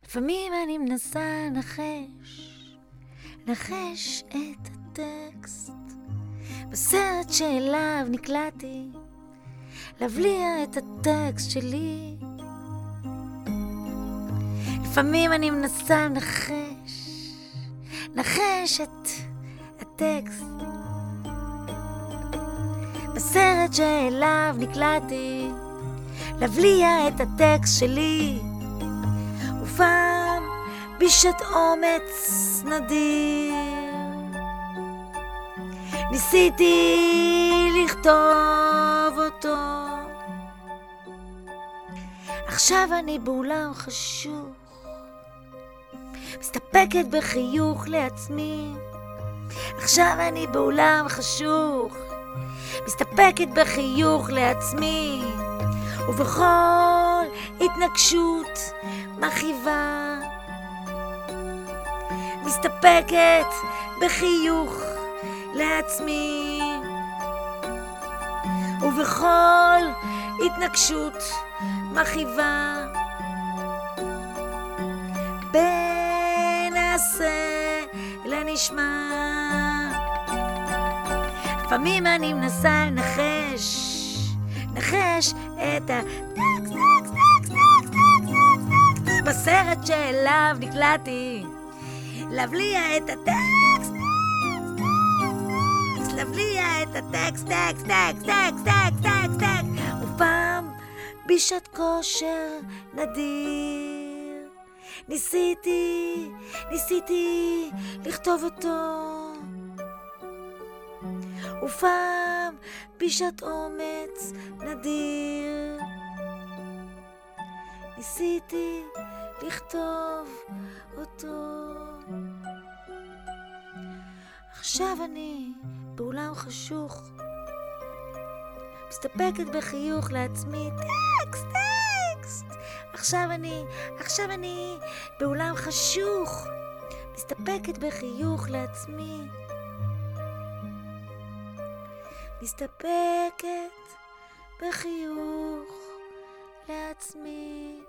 לפעמים אני מנסה נחש את הטקסט בסרט שאליו נקלעתי, להבליע את הטקסט שלי. לפעמים אני מנסה נחש את הטקסט בסרט שאליו נקלעתי, להבליע את הטקסט שלי. ופעם בשעת אומץ נדיר ניסיתי לכתוב אותו. עכשיו אני באולם חשוך, מסתפקת בחיוך לעצמי. עכשיו אני באולם חשוך, מסתפקת בחיוך לעצמי, ובכל התנגשות מכאיבה מסתפקת בחיוך לעצמי, ובכל התנגשות מכאיבה בין העשה לנשמע. לפעמים אני מנסה נחש את הטקסט בסרט שאליו נקלעתי, להבליע את הטקסט, להבליע את הטקסט, ופעם בשעת כושר נדיר ניסיתי לכתוב אותו. ופעם בשעת אומץ נדיר ניסיתי לכתוב אותו. עכשיו אני באולם חשוך, מסתפקת בחיוך לעצמי. טקסט. עכשיו אני באולם חשוך, מסתפקת בחיוך לעצמי. מסתפקת בחיוך לעצמי.